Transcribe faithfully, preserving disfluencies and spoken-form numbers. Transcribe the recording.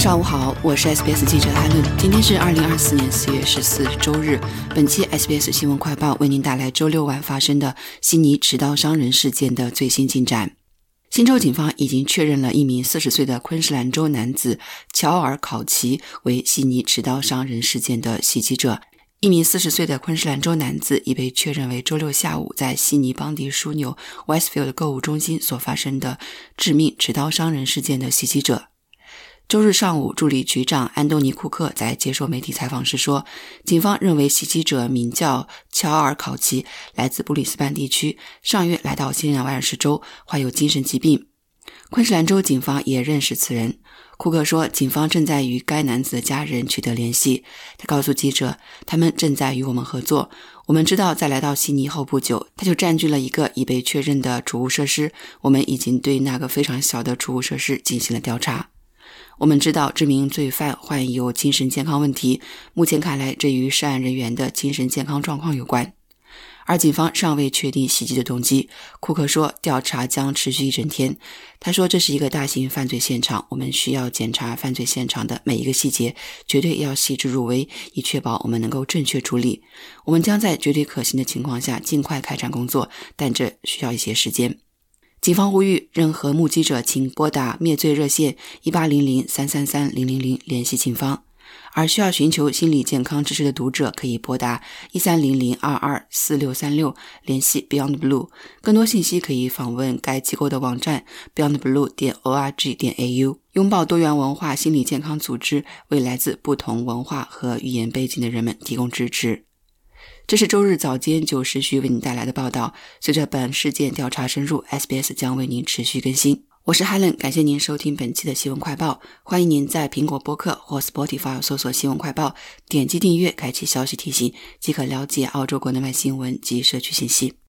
上午好，我是 S B S 记者哈伦。今天是二零二四年四月十四日周日，本期 S B S 新闻快报为您带来周六晚发生的悉尼持刀伤人事件的最新进展。新州警方已经确认了一名四十岁的昆士兰州男子乔尔考奇为悉尼持刀伤人事件的袭击者。一名四十岁的昆士兰州男子已被确认为周六下午在悉尼邦迪枢纽 Westfield 购物中心所发生的致命持刀伤人事件的袭击者。周日上午，助理局长安东尼·库克在接受媒体采访时说，警方认为袭击者名叫乔尔考奇，来自布里斯班地区，上月来到新南威尔士州，患有精神疾病。昆士兰州警方也认识此人。库克说，警方正在与该男子的家人取得联系。他告诉记者，他们正在与我们合作。我们知道在来到悉尼后不久，他就占据了一个已被确认的储物设施，我们已经对那个非常小的储物设施进行了调查。我们知道这名罪犯患有精神健康问题，目前看来这与涉案人员的精神健康状况有关。而警方尚未确定袭击的动机。库克说，调查将持续一整天。他说，这是一个大型犯罪现场，我们需要检查犯罪现场的每一个细节，绝对要细致入微，以确保我们能够正确处理。我们将在绝对可行的情况下尽快开展工作，但这需要一些时间。警方呼吁任何目击者请拨打灭罪热线一八零零三三三零零零联系警方，而需要寻求心理健康支持的读者可以拨打一三零零二二四六三六联系 Beyond Blue。 更多信息可以访问该机构的网站 beyond blue 点 org 点 a u。 拥抱多元文化心理健康组织为来自不同文化和语言背景的人们提供支持。这是周日早间九时许为您带来的报道。随着本事件调查深入， S B S 将为您持续更新。我是 Helen， 感谢您收听本期的新闻快报。欢迎您在苹果播客或 Spotify 搜索新闻快报，点击订阅，开启消息提醒，即可了解澳洲国内外新闻及社区信息。